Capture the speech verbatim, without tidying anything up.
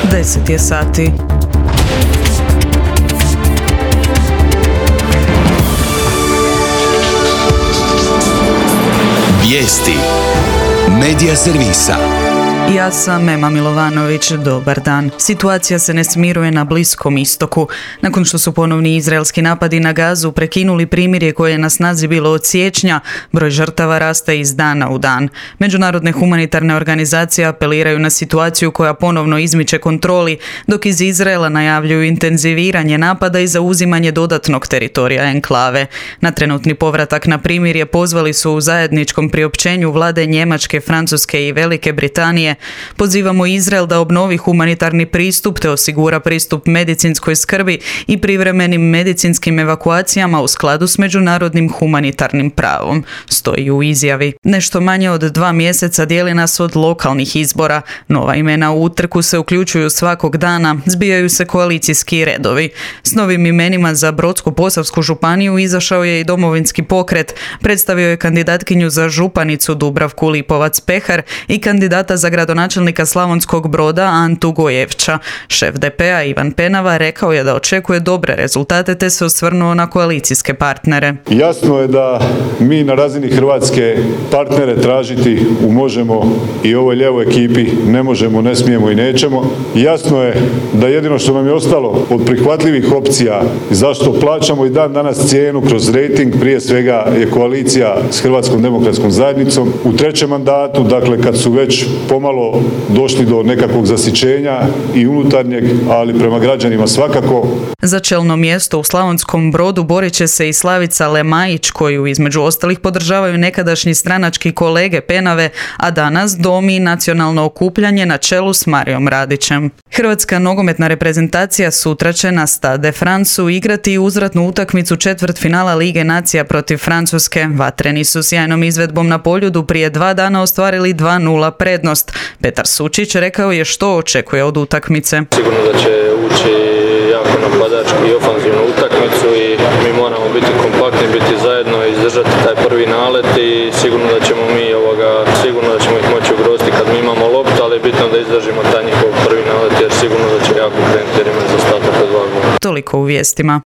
deset je sati. Vijesti Medija servisa. Ja sam Ema Milovanović, dobar dan. Situacija se ne smiruje na Bliskom istoku. Nakon što su ponovni izraelski napadi na Gazu prekinuli primirje koje je na snazi bilo od siječnja, broj žrtava raste iz dana u dan. Međunarodne humanitarne organizacije apeliraju na situaciju koja ponovno izmiče kontroli, dok iz Izraela najavljuju intenziviranje napada i zauzimanje dodatnog teritorija enklave. Na trenutni povratak na primirje pozvali su u zajedničkom priopćenju vlade Njemačke, Francuske i Velike Britanije. Pozivamo Izrael da obnovi humanitarni pristup te osigura pristup medicinskoj skrbi i privremenim medicinskim evakuacijama u skladu s međunarodnim humanitarnim pravom, stoji u izjavi. Nešto manje od dva mjeseca dijeli nas od lokalnih izbora. Nova imena u utrku se uključuju svakog dana, zbijaju se koalicijski redovi. S novim imenima za Brodsko-posavsku županiju izašao je i Domovinski pokret, predstavio je kandidatkinju za županicu Dubravku Lipovac-Pehar i kandidata za gradonačelnika Slavonskog Broda Antu Gojevča. Šef D P-a Ivan Penava rekao je da očekuje dobre rezultate te se osvrnuo na koalicijske partnere. Jasno je da mi na razini Hrvatske partnere tražiti u Možemo i ovoj lijevoj ekipi ne možemo, ne smijemo i nećemo. Jasno je da jedino što nam je ostalo od prihvatljivih opcija zašto plaćamo i dan danas cijenu kroz rejting, prije svega je koalicija s Hrvatskom demokratskom zajednicom. U trećem mandatu, dakle kad su već pomalo došli do nekakvog zasićenja i unutarnjeg, ali prema građanima svakako. Za čelno mjesto u Slavonskom Brodu borit će se i Slavica Lemajić, koju između ostalih podržavaju nekadašnji stranački kolege Penave, a danas Dom i Nacionalno okupljanje na čelu s Marijom Radićem. Hrvatska nogometna reprezentacija sutra će na Stade de Franceu igrati uzvratnu utakmicu četvrtfinala Lige nacija protiv Francuske. Vatreni su sjajnom izvedbom na Poljudu prije dva dana ostvarili dva nula prednost. Petar Sučić rekao je što očekuje od utakmice. Sigurno da će ući jako napadački i ofanzivnu utakmicu i mi moramo biti kompaktni, biti zajedno i izdržati taj prvi nalet i sigurno da ćemo mi ovoga, sigurno da ćemo ih moći ugroziti kad mi imamo loptu, ali je bitno da izdržimo taj njihov prvi nalet jer sigurno da će jako krenuti jer imaju za ostatak od dva gola. Toliko u vijestima.